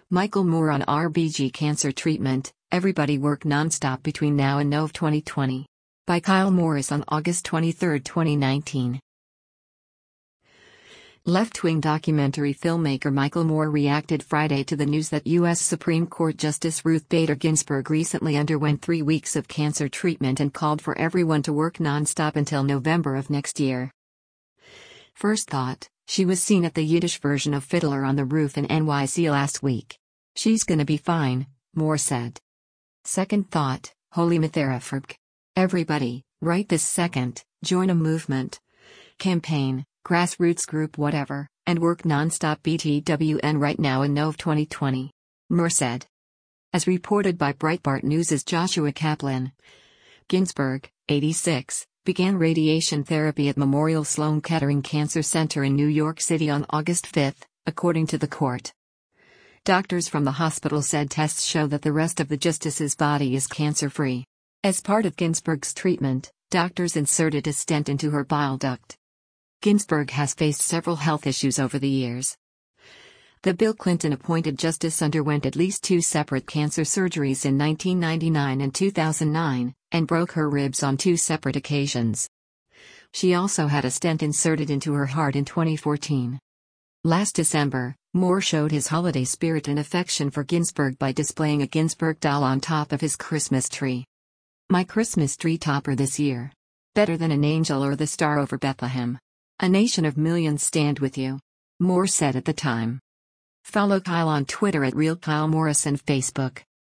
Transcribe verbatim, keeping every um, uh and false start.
Michael Moore on R B G cancer treatment, everybody work non-stop between now and Nov twenty twenty. By Kyle Morris on August twenty-third, twenty nineteen. Left-wing documentary filmmaker Michael Moore reacted Friday to the news that U S Supreme Court Justice Ruth Bader Ginsburg recently underwent three weeks of cancer treatment and called for everyone to work non-stop until November of next year. First thought, she was seen at the Yiddish version of Fiddler on the Roof in N Y C last week. She's gonna be fine, Moore said. Second thought, holy Mitherafrg. Everybody, right this second, join a movement, campaign, grassroots group whatever, and work non-stop B T W N right now in Nov twenty twenty. Moore said. As reported by Breitbart News' Joshua Kaplan, Ginsburg, eighty-six, began radiation therapy at Memorial Sloan Kettering Cancer Center in New York City on August fifth, according to the court. Doctors from the hospital said tests show that the rest of the justice's body is cancer-free. As part of Ginsburg's treatment, doctors inserted a stent into her bile duct. Ginsburg has faced several health issues over the years. The Bill Clinton-appointed justice underwent at least two separate cancer surgeries in nineteen ninety-nine and two thousand nine, and broke her ribs on two separate occasions. She also had a stent inserted into her heart in twenty fourteen. Last December, Moore showed his holiday spirit and affection for Ginsburg by displaying a Ginsburg doll on top of his Christmas tree. "My Christmas tree topper this year. Better than an angel or the star over Bethlehem. A nation of millions stand with you," Moore said at the time. Follow Kyle on Twitter at Real Kyle Morris and Facebook.